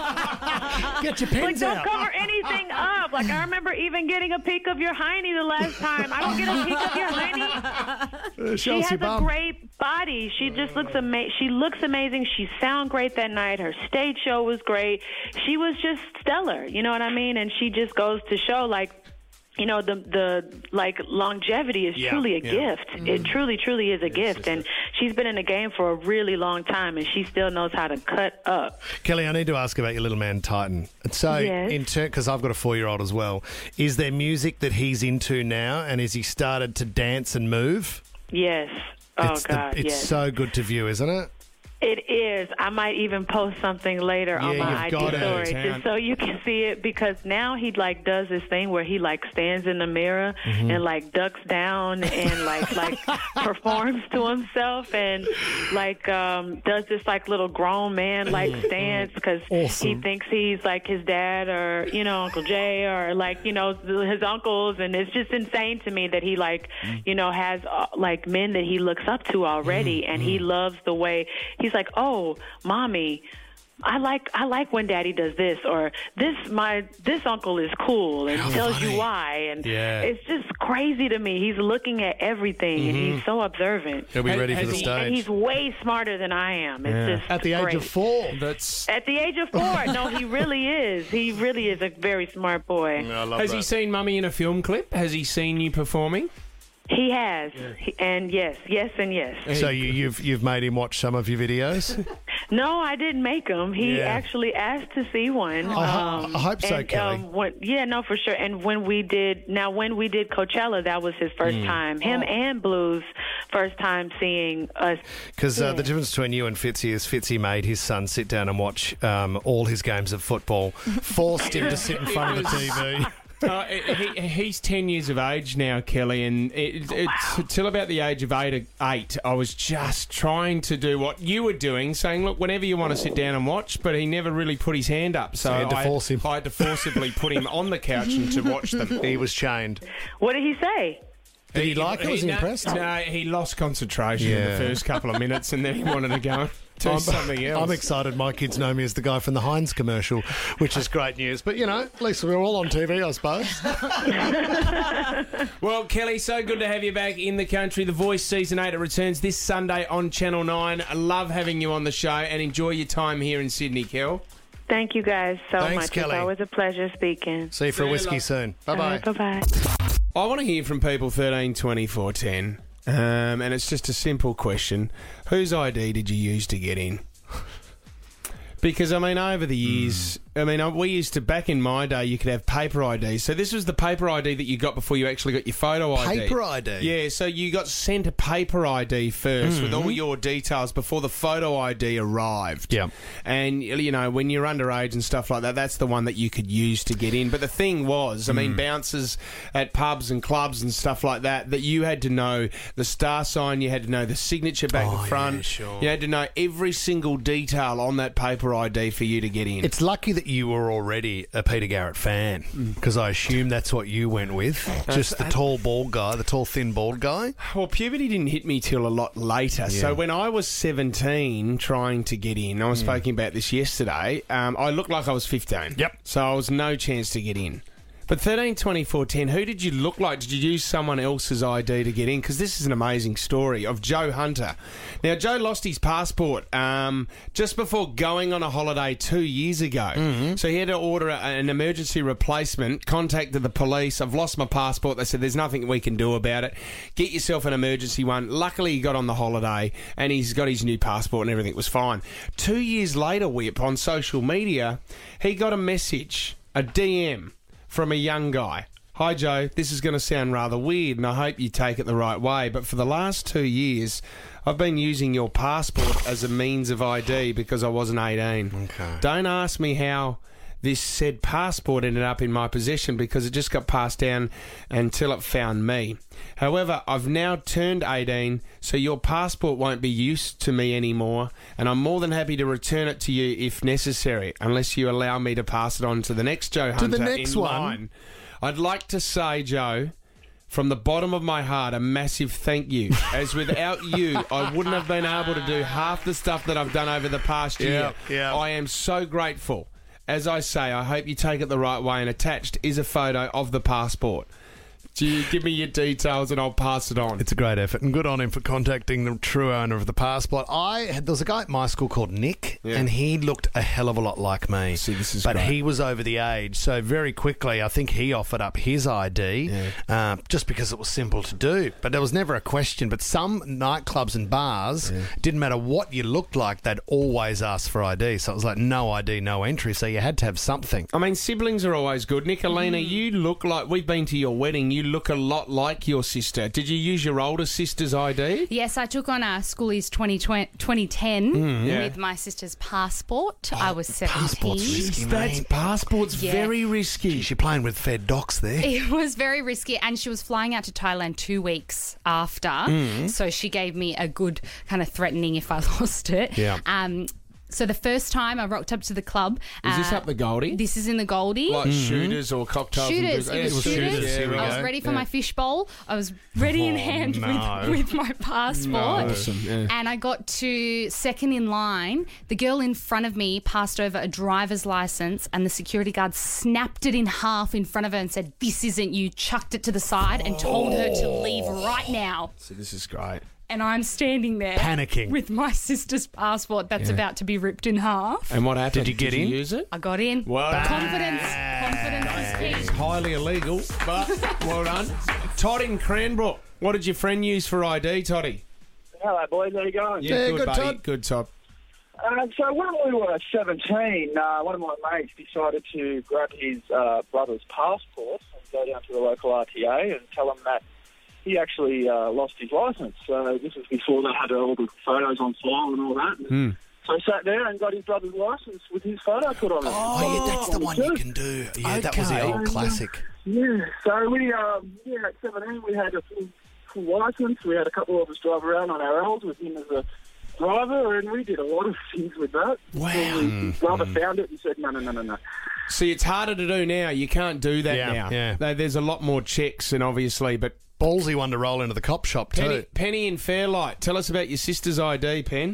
see."
Get your
Like,
pins
don't
out.
cover anything up. Like, I remember even getting a peek of your hiney the last time. I don't get a peek of your hiney.
Uh,
She
Chelsea
has a
Bum.
great body. She just looks ama- She looks amazing. She sound great that night. Her stage show was great. She was just stellar. You know what I mean? And she just goes to show, like, you know, the the like longevity is
Yeah,
truly a
yeah.
gift. It truly, truly is a gift. And she's been in the game for a really long time, and she still knows how to cut up.
Kelly, I need to ask about your little man Titan. So,
Yes.
in turn, because I've got a four-year-old as well, is there music that he's into now, and has he started to dance and move?
Yes. Oh
it's
God.
the, it's
yes.
so good to view, isn't it?
It is. I might even post something later on
Yeah,
my
you've
I G
got it.
story just so you can see it, because now he like does this thing where he like stands in the mirror
Mm-hmm.
and like ducks down and like like performs to himself and like um does this like little grown man like stance because he
Awesome.
thinks he's like his dad or you know Uncle Jay or like you know his uncles, and it's just insane to me that he like you know has uh, like men that he looks up to already, and he loves the way he's like, oh, mommy, I like I like when Daddy does this, or this my this uncle is cool and
How
tells
funny.
you why, and
Yeah.
it's just crazy to me. He's looking at everything and he's so observant.
He'll be
Has-
ready for
has
the
he-
And
stage.
he's way smarter than I am. It's
Yeah.
just
At the age
great.
of four.
That's.
At the age of four, no, he really is. He really is a very smart boy.
I love
Has
that.
he seen Mummy in a film clip? Has he seen you performing?
He has, He- and yes, yes, and yes.
So you, you've you've made him watch some of your videos?
No, I didn't make him. He
Yeah.
actually asked to see one.
I ho- I hope so,
and,
Kelly.
Um, when, yeah, no, for sure. And when we did, now when we did Coachella, that was his first
Mm.
time. Him and Blues' first time seeing us.
Because uh,
Yeah.
the difference between you and Fitzy is Fitzy made his son sit down and watch um, all his games of football, forced him to sit in front of the T V.
Uh, he, he's ten years of age now, Kelly, and it, it's till about the age of eight, eight, I was just trying to do what you were doing, saying, look, whenever you want to sit down and watch, but he never really put his hand up. So,
So you had to
I,
force him.
I had to forcibly put him on the couch and to watch them.
He was chained.
What did he say?
Did he like it? Was he
no,
impressed?
No, he lost concentration in
Yeah.
the first couple of minutes, and then he wanted to go do something else.
I'm excited. My kids know me as the guy from the Heinz commercial, which is great news. But, you know, at least we're all on T V, I suppose.
Well, Kelly, so good to have you back in the country. The Voice Season eight, it returns this Sunday on Channel nine. I love having you on the show, and enjoy your time here in Sydney, Kel.
Thank you guys so
Thanks,
much.
Kelly.
It's always a pleasure speaking.
See you for a whiskey soon. Bye-bye.
Bye bye.
I want to hear from people thirteen twenty-four ten, um, and it's just a simple question. Whose I D did you use to get in? Because, I mean, over the years, I mean, I- we used to, back in my day, you could have paper I D. So this was the paper I D that you got before you actually got your photo I D.
Paper I D?
Yeah, so you got sent a paper I D first with all your details before the photo I D arrived.
Yeah.
And, you know, when you're underage and stuff like that, that's the one that you could use to get in. But the thing was, I mean, bouncers at pubs and clubs and stuff like that, that you had to know the star sign, you had to know the signature back
Oh,
and front.
yeah, sure.
You had to know every single detail on that paper I D for you to get in.
It's lucky that you were already a Peter Garrett fan, because I assume that's what you went with. Just the tall, bald guy, the tall, thin, bald guy.
Well, puberty didn't hit me till a lot later. So when I was seventeen trying to get in, I was speaking about this yesterday, um, I looked like I was fifteen.
Yep.
So I was no chance to get in. But thirteen twenty-four ten, who did you look like? Did you use someone else's I D to get in? Because this is an amazing story of Joe Hunter. Now, Joe lost his passport um, just before going on a holiday two years ago. So he had to order a, an emergency replacement, contacted the police. I've lost my passport. They said, there's nothing we can do about it. Get yourself an emergency one. Luckily, he got on the holiday and he's got his new passport and everything was fine. Two years later, Whip, on social media, he got a message, a D M, from a young guy. Hi, Joe. This is going to sound rather weird, and I hope you take it the right way, but for the last two years, I've been using your passport as a means of I D because I wasn't eighteen.
Okay.
Don't ask me how this said passport ended up in my possession, because it just got passed down until it found me. However, I've now turned eighteen, so your passport won't be used to me anymore, and I'm more than happy to return it to you if necessary, unless you allow me to pass it on to the next Joe Hunter
the next
in
one?
line. I'd like to say, Joe, from the bottom of my heart, a massive thank you. As without you, I wouldn't have been able to do half the stuff that I've done over the past year.
Yeah, yeah.
I am so grateful. As I say, I hope you take it the right way, and attached is a photo of the passport. Do you give me your details and I'll pass it on?
It's a great effort, and good on him for contacting the true owner of the passport. I had, there was a guy at my school called Nick,
Yeah.
and he looked a hell of a lot like me.
See, this is
but
great.
he was over the age, so very quickly, I think he offered up his I D, uh, just because it was simple to do. But there was never a question. But some nightclubs and bars, didn't matter what you looked like, they'd always ask for I D. So it was like no I D, no entry. So you had to have something.
I mean, siblings are always good. Nicolina, you look like, we've been to your wedding, you you look a lot like your sister. Did you use your older sister's I D?
Yes, I took on a Schoolies twenty ten
Mm, yeah.
with my sister's passport. I was seventeen.
Passport's risky,
That's
mate.
passport's
Yeah.
very risky.
You're playing with fed docs there.
It was very risky, and she was flying out to Thailand two weeks after,
Mm.
so she gave me a good kind of threatening if I lost it.
Yeah.
Um, so the first time I rocked up to the club...
Is this
uh,
up the Goldie?
This is in the Goldie.
Like shooters or cocktails? and
Shooters.
booze?
It was
Yeah,
shooters.
shooters. Here we
I
go.
was ready for
Yeah.
my fishbowl. I was ready in
Oh,
hand
no.
with, with my passport.
Awesome, yeah.
And I got to second in line. The girl in front of me passed over a driver's license, and the security guard snapped it in half in front of her and said, "This isn't you," chucked it to the side and told her to leave right now.
So this is great.
And I'm standing there
Panicking.
with my sister's passport that's
Yeah.
about to be ripped in half.
And what happened?
Did you get in?
use it?
I got in.
Well done.
Confidence. Confidence is
It's
key.
highly illegal, but well done. Todd in Cranbrook, what did your friend use for I D, Toddy?
Hello, boys. How you going?
Yeah,
Yeah,
good,
good,
buddy.
Todd.
Good, Todd.
Uh, so when we were seventeen, uh, one of my mates decided to grab his uh, brother's passport and go down to the local R T A and tell him that he actually uh, lost his licence. So this was before they had all the photos on file and all that.
Mm.
So he sat there and got his brother's licence with his photo put on it.
Oh, yeah, that's the one you can do. Yeah, that was the
Okay.
old classic.
Yeah, so we, um, yeah, at seventeen, we had a full, full licence. We had a couple of us drive around on our L's with him as a driver, and we did a lot of things with that.
Wow.
And his brother found it and said, no, no, no, no, no.
See, it's harder to do now. You can't do that
Yeah,
now.
yeah.
There- There's a lot more checks, and obviously, but
Ballsy one to roll into the cop shop too.
Penny, Penny in Fairlight, tell us about your sister's I D, Pen.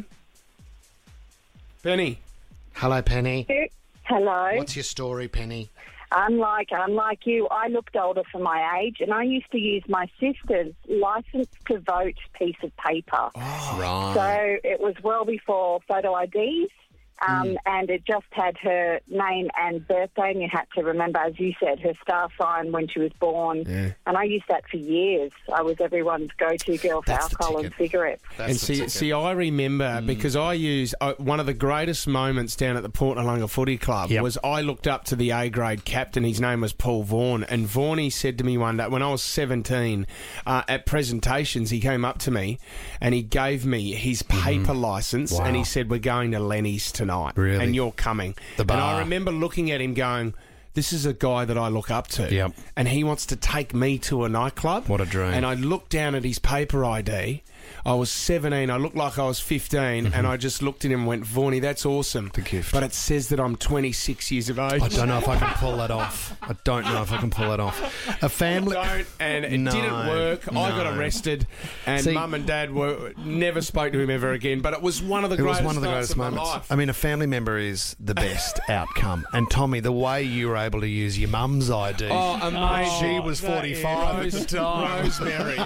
Penny.
Hello, Penny.
Hello.
What's your story, Penny?
Unlike unlike you, I looked older for my age, and I used to use my sister's license to vote piece of paper.
Oh, right.
So it was well before photo I Ds, um,
Mm.
and it just had her name and birthday, and you had to remember, as you said, her star sign when she was born.
Yeah.
And I used that for years. I was everyone's go-to girl for
That's the
alcohol and
ticket.
cigarettes.
That's
and
the
see,
ticket.
see, I remember because I use uh, one of the greatest moments down at the Port Nalunga Footy Club
Yep.
was I looked up to the A grade captain. His name was Paul Vaughan, and Vaughany said to me one day when I was seventeen uh, at presentations, he came up to me and he gave me his paper license,
Wow.
and he said, "We're going to Lenny's tonight,
Really?
and you're coming."
The
And I
bar.
remember looking at him going, "This is a guy that I look up to,
Yep.
and he wants to take me to a nightclub."
What a dream.
And I looked down at his paper I D. I was seventeen. I looked like I was fifteen, and I just looked at him and went, "Vaughany, that's awesome."
The gift.
But it says that I'm twenty-six years of age.
I don't know if I can pull that off. I don't know if I can pull that off. A family.
Don't, and it
No,
didn't work. I got
no.
arrested, and
See-
Mum and Dad were never spoke to him ever again. But it was one of the
It was
greatest,
one of the
nights
greatest
of my
moments.
life.
I mean, a family member is the best outcome. And Tommy, the way you were able to use your mum's I D.
Oh, amazing.
She was forty-five at the time.
Rosemary.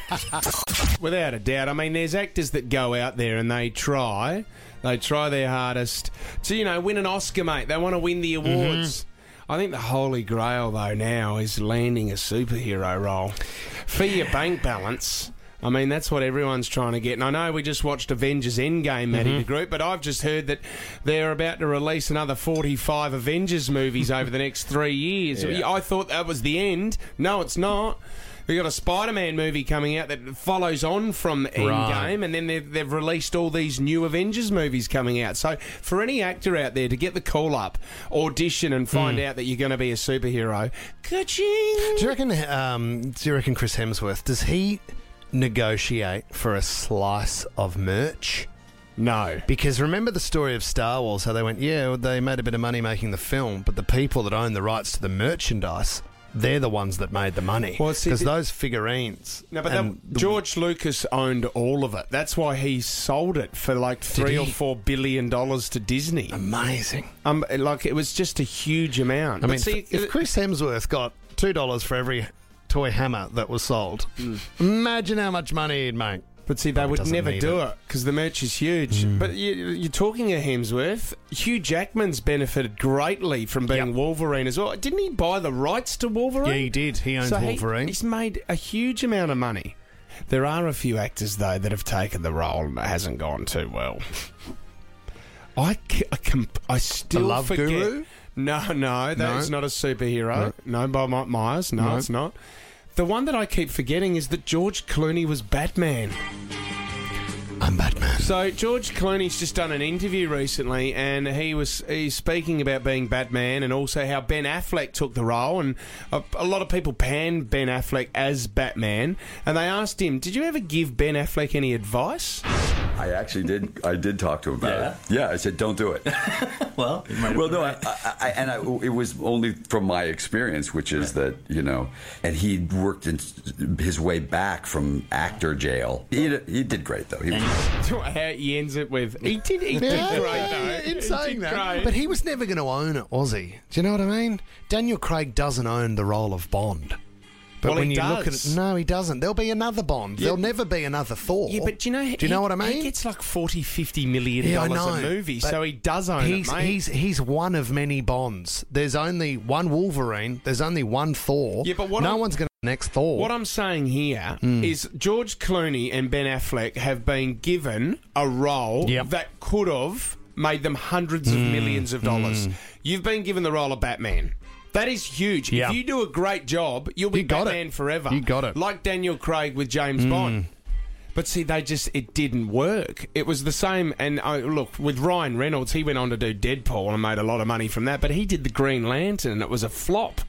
Without a doubt. I mean, there's actors that go out there and they try, they try their hardest to, you know, win an Oscar, mate. They want to win the awards. I think the holy grail, though, now is landing a superhero role. For your bank balance, I mean, that's what everyone's trying to get. And I know we just watched Avengers Endgame, Matty the Group, but I've just heard that they're about to release another forty-five Avengers movies over the next three years.
Yeah.
I thought that was the end. No, it's not. We've got a Spider-Man movie coming out that follows on from Endgame, and then they've, they've released all these new Avengers movies coming out. So for any actor out there to get the call up, audition, and find out that you're going to be a superhero, ka-ching!
Do you reckon? Um, do you reckon Chris Hemsworth, does he negotiate for a slice of merch?
No.
Because remember the story of Star Wars, how they went, yeah, they made a bit of money making the film, but the people that own the rights to the merchandise, they're the ones that made the money.
Well, see,
because
the-
those figurines.
No, but
and
that,
the-
George Lucas owned all of it. That's why he sold it for like three
he?
or four billion dollars to Disney.
Amazing.
Um, like it was just a huge amount.
I
But
mean,
see,
if, if Chris Hemsworth got two dollars for every toy hammer that was sold, imagine how much money he'd make.
But see, they
Probably
would
doesn't
never
need
do
it.
it because the merch is huge.
Mm.
But you, you're talking of Hemsworth. Hugh Jackman's benefited greatly from being
Yep.
Wolverine as well. Didn't he buy the rights to Wolverine?
Yeah, he did. He owns
So he-
Wolverine.
he's made a huge amount of money. There are a few actors, though, that have taken the role and it hasn't gone too well. I, c- I, comp- I still
The Love
forget.
Guru?
No, no, that's
No?
not a superhero. No, by Mike Myers. No,
No.
it's not. the one that I keep forgetting is that George Clooney was Batman.
I'm Batman.
So George Clooney's just done an interview recently, and he was he's speaking about being Batman, and also how Ben Affleck took the role, and a, a lot of people panned Ben Affleck as Batman, and they asked him, "Did you ever give Ben Affleck any advice?"
I actually did. I did talk to him about
Yeah?
it. Yeah, I said, "Don't do it."
Well, you might have
well,
been
no,
right.
I, I, and I, it was only from my experience, which is that you know, and he worked in, his way back from actor jail. He did, he did great though. He was,
How he ends it with, he did, he did
Yeah,
great though.
in
He
saying
did
that.
great.
But he was never going to own it, was he? Do you know what I mean? Daniel Craig doesn't own the role of Bond. But
Well,
when
he
you look at
does.
it, no, he doesn't. There'll be another Bond.
Yeah.
There'll never be another Thor.
Yeah, but do you know?
Do you know
he-
what I mean?
He gets like forty, fifty million
Yeah, I
dollars
know.
a movie,
But
so he does own
he's,
it, mate.
He's he's one of many Bonds. There's only one Wolverine. There's only one Thor.
Yeah, but what
no
I'm-
one's going to next Thor.
What I'm saying here is
Mm.
George Clooney and Ben Affleck have been given a role
Yep.
that could have made them hundreds of
Mm.
millions of dollars.
Mm.
You've been given the role of Batman. That is huge.
Yeah.
If you do a great job, you'll be
You got
Batman
it.
forever.
You got it.
Like Daniel Craig with James
Mm.
Bond. But see, they just, it didn't work. It was the same, and uh, look, with Ryan Reynolds, he went on to do Deadpool and made a lot of money from that, but he did the Green Lantern, and it was a flop.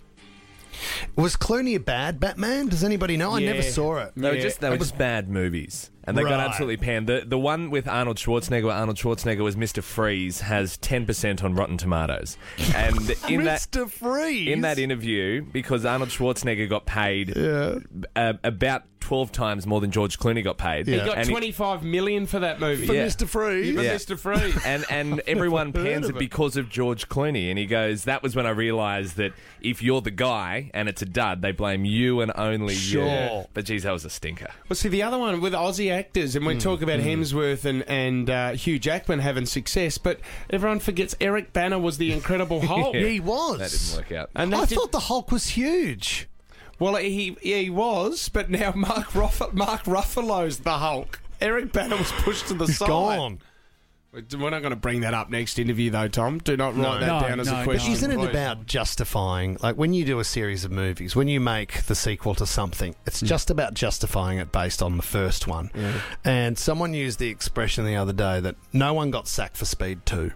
Was Clooney a bad Batman? Does anybody know? I
Yeah.
never saw it.
They were
Yeah.
just they were just bad movies, and they got
Right.
absolutely panned. The the one with Arnold Schwarzenegger, where Arnold Schwarzenegger was Mister Freeze, has ten percent on Rotten Tomatoes, and in that
Mister Freeze
in that interview, because Arnold Schwarzenegger got paid
Yeah.
uh, about twelve times more than George Clooney got paid.
He got
And
twenty-five million for that movie.
For
Yeah.
Mister Freeze.
For
Yeah.
Mister Freeze.
and and everyone
Never heard
pans
of
it
it.
because of George Clooney, and he goes, "That was when I realised that if you're the guy and it's a dud, they blame you and only
Sure.
you." But geez, that was a stinker.
Well, see, the other one with Aussie actors, and we
Hmm.
talk about Hemsworth and, and uh, Hugh Jackman having success, but everyone forgets Eric Bana was the Incredible Hulk.
Yeah, he was.
That didn't work out.
And
I
that did-
thought the Hulk was huge.
well, he he was, but now Mark Ruff- Mark Ruffalo's the Hulk. Eric Bana was pushed to the
He's
side.
gone.
We're not going to bring that up next interview, though, Tom. Do not write that
No,
down as
no,
a
no.
question.
Isn't it
please.
about justifying, like when you do a series of movies, when you make the sequel to something, it's just about justifying it based on the first one. And someone used the expression the other day that no one got sacked for Speed two.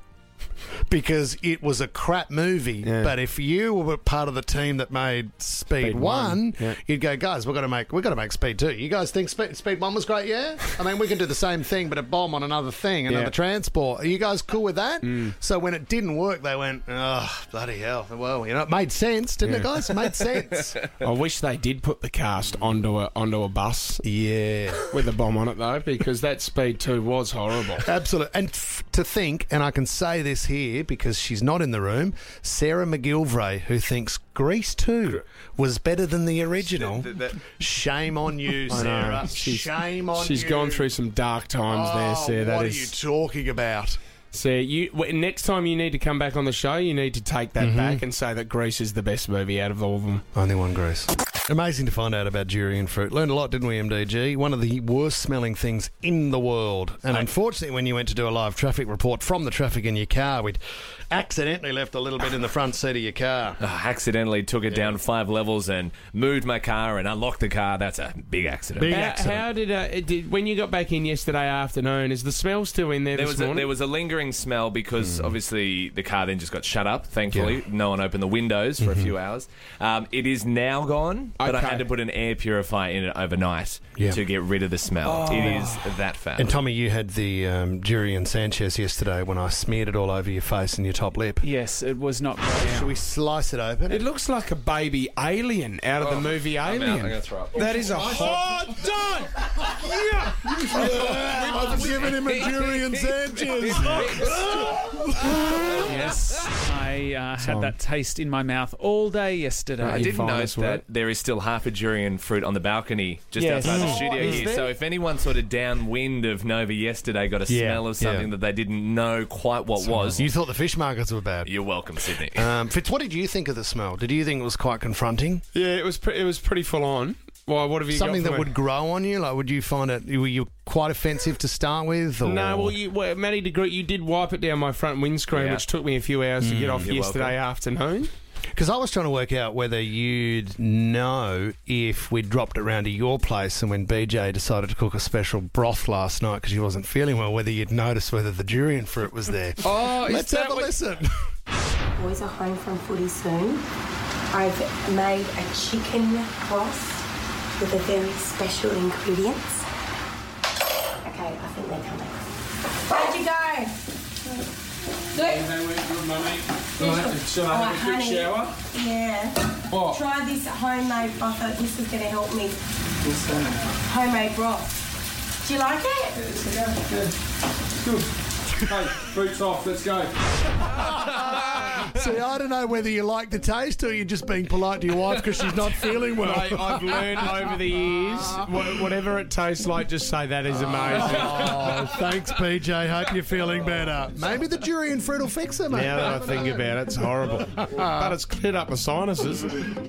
Because it was a crap movie,
Yeah.
but if you were part of the team that made Speed,
Speed
One,
one, yeah.
you'd go, guys, we've got to make we've got to make Speed Two. You guys think Speed, Speed One was great? Yeah, I mean we can do the same thing, but a bomb on another thing, another
Yeah.
transport. Are you guys cool with that? So when it didn't work, they went, oh bloody hell! Well, you know, it made sense, didn't it, guys? It made sense.
I wish they did put the cast onto a onto a bus
Yeah.
with a bomb on it, though, because that Speed two was horrible.
Absolutely. And f- to think, and I can say this here because she's not in the room, Sarah McGilvray, who thinks Grease two was better than the original. Shame on you,
I know.
Sarah.
She's-
Shame on you.
She's gone through some dark times there,
Oh,
Sarah. That
what
is-
are you talking about?
So you w- next time you need to come back on the show, you need to take that back and say that Grease is the best movie out of all of them.
Only one Grease. Amazing to find out about durian fruit. Learned a lot, didn't we, M D G? One of the worst smelling things in the world. And unfortunately, when you went to do a live traffic report from the traffic in your car, we'd accidentally left a little bit in the front seat of your car.
Uh, accidentally took it down five levels and moved my car and unlocked the car. That's a big accident.
Big
How,
accident.
how did, uh, it did when you got back in yesterday afternoon? Is the smell still in there,
There
this
was a,
morning?
there was a lingering smell because obviously the car then just got shut up. Thankfully, no one opened the windows for a few hours. Um, it is now gone, but I
Okay.
had to put an air purifier in it overnight
Yeah.
to get rid of the smell. It is that fast.
And Tommy, you had the um, durian Sanchez yesterday when I smeared it all over your face and your top lip.
Yes, it was not great.
Should we slice it open?
It looks like a baby alien out of the movie
I'm out.
Alien.
I'm gonna throw up.
That is a hot. Oh, Don!
I've given him a durian Sanchez.
Yes, I uh, had that taste in my mouth all day yesterday.
I
you
didn't
find
know
us
that
wet?
there is still half a durian fruit on the balcony just
Yes.
outside the
Oh,
studio
is
here.
there?
So if anyone sort of downwind of Nova yesterday got a
Yeah,
smell of something
yeah.
that they didn't know quite what was,
You thought the fish markets were bad.
you're welcome, Sydney.
Um, Fitz, what did you think of the smell? Did you think it was quite confronting?
Yeah, it was. Pre- it was pretty full on. Well, what have you
Something
got
that
for me?
would grow on you? Like, would you find it? Were you quite offensive to start with? Or?
No, well, you, well, Matty DeGroot, you did wipe it down my front windscreen,
Yeah.
which took me a few hours to get off
you're
yesterday
welcome.
afternoon.
Because I was trying to work out whether you'd know if we'd dropped it round to your place and when B J decided to cook a special broth last night because she wasn't feeling well, whether you'd notice whether the durian fruit was there.
Oh, is
Let's
that
have a
what-
listen.
Boys are home from footy soon. I've made a chicken broth with a very special ingredients. Okay, I think they're coming. Where'd you go? Good.
They went good, mummy.
Right,
Shall I have a quick
honey.
shower?
Yeah.
What?
Try this homemade broth. This is going to help me. Homemade broth. Do you like it?
Good. Good. Hey, boots off. Let's go.
See, I don't know whether you like the taste or you're just being polite to your wife because she's not feeling well.
Mate, I've learned over the years, wha- whatever it tastes like, just say that is amazing.
Oh, thanks, P J. Hope you're feeling better. Maybe the durian fruit will fix it, mate.
Now that I think about it, it's horrible. But it's cleared up my sinuses.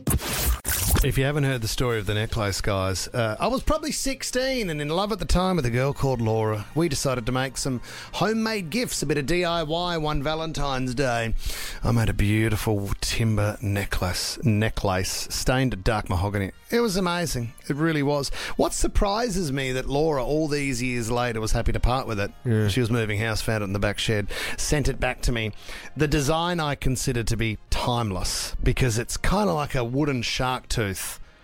If you haven't heard the story of the necklace, guys, uh, I was probably sixteen and in love at the time with a girl called Laura. We decided to make some homemade gifts, a bit of D I Y one Valentine's Day. I made a beautiful timber necklace, necklace stained dark mahogany. It was amazing. It really was. What surprises me that Laura, all these years later, was happy to part with it.
Yeah.
She was moving house, found it in the back shed, sent it back to me. The design I consider to be timeless because it's kind of like a wooden shark tooth.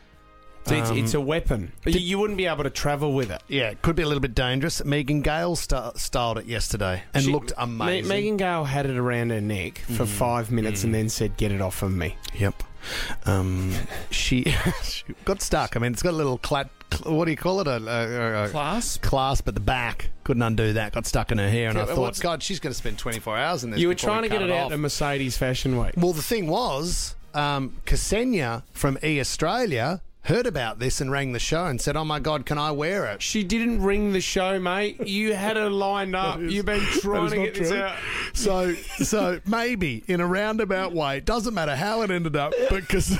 So it's,
Um,
it's a weapon. But you, you wouldn't be able to travel with it.
Yeah, it could be a little bit dangerous. Megan Gale st- styled it yesterday and
She-
looked
Me-
amazing.
Megan Gale had it around her neck for five minutes and then said, "Get it off of me."
Yep. Um, she, she got stuck. I mean, it's got a little clat. cl- What do you call it? A, a, a
Clasp?
Clasp at the back. Couldn't undo that. Got stuck in her hair, and
Yeah,
I
but
thought,
what's-
God, she's going to spend twenty-four hours in this.
You were
before
trying
we
to get
cut
it out
off.
at Mercedes Fashion Week.
Well, the thing was, um, Ksenia from E Australia heard about this and rang the show and said, "Oh my God, can I wear it?"
She didn't ring the show, mate. You had her lined up. You've been trying to get this out.
So, so maybe in a roundabout way, doesn't matter how it ended up, but because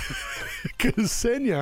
Ksenia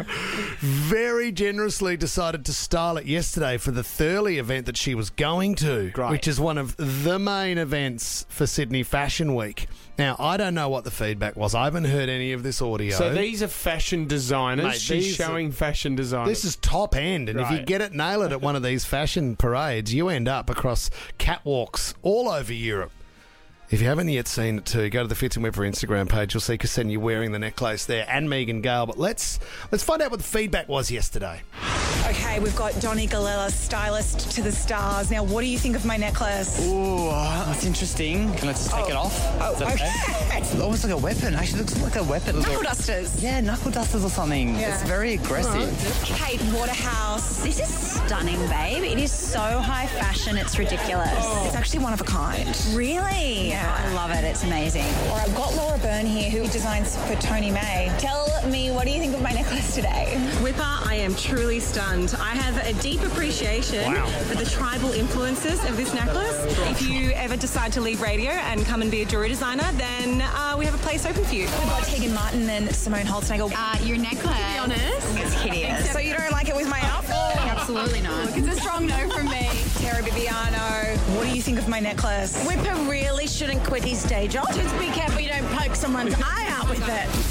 very generously decided to style it yesterday for the Thurley event that she was going to,
Great.
which is one of the main events for Sydney Fashion Week. Now, I don't know what the feedback was. I haven't heard any of this audio.
So these are fashion designers.
Mate,
She's
these are-
showing fashion designers.
This is top end, and if you
Right.
get it, nail it at one of these fashion parades, you end up across catwalks all over Europe. If you haven't yet seen it too, go to the Fitz and Whipper Instagram page. You'll see Ksenia wearing the necklace there, and Megan Gale. But let's let's find out what the feedback was yesterday.
Okay, we've got Donnie Galella, stylist to the stars. Now, what do you think of my necklace?
Ooh, that's interesting. Can I just take
Oh.
it off?
Oh,
Is that
okay.
It's almost like a weapon. Actually, looks like a weapon.
Knuckle dusters.
Yeah, knuckle dusters or something.
Yeah.
It's very aggressive.
Kate Waterhouse.
This is stunning, babe. It is so high fashion, it's ridiculous.
It's actually one of a kind.
Really?
Yeah.
I love it. It's amazing.
All right, I've got Laura Byrne here, who designs for Tony May. Tell me, what do you think of my necklace today?
Whipper, I am truly stunned. I have a deep appreciation
Wow.
for the tribal influences of this necklace. If you ever decide to leave radio and come and be a jewelry designer, then uh, we have a place open for you.
We've got Tegan Martin and Simone Holtznagle.
Uh, your necklace, to be honest, is hideous.
So you don't like it with my outfit?
Absolutely not.
Look, it's a strong no from me. Terry Bibiano, what do you think of my necklace?
Whipper really shouldn't quit his day job. Just be careful you don't poke someone's eye out with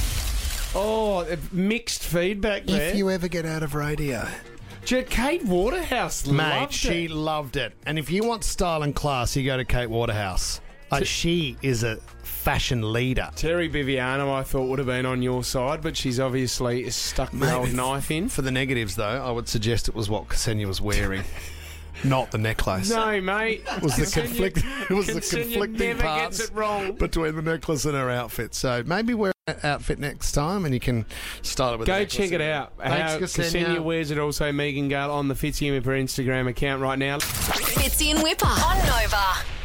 it.
Oh, mixed feedback there.
If you ever get out of radio.
Kate Waterhouse
Mate,
loved
she
it.
loved it. And if you want style and class, you go to Kate Waterhouse. Like, she is a fashion leader.
Terry Biviano, I thought, would have been on your side, but she's obviously stuck the old knife in.
For the negatives, though, I would suggest it was what Ksenia was wearing. Not the necklace.
No, mate.
It was the
Ksenia-
conflict. It was the
Ksenia
conflicting
never
parts
gets it wrong.
between the necklace and her outfit. So maybe wear that outfit next time, and you can style it with.
Go
the necklace.
check it out.
Thanks,
How
Ksenia.
Ksenia wears it. Also, Megan Gale on the Fitzy and Whipper Instagram account right now.
Fitzy and Whipper on Nova.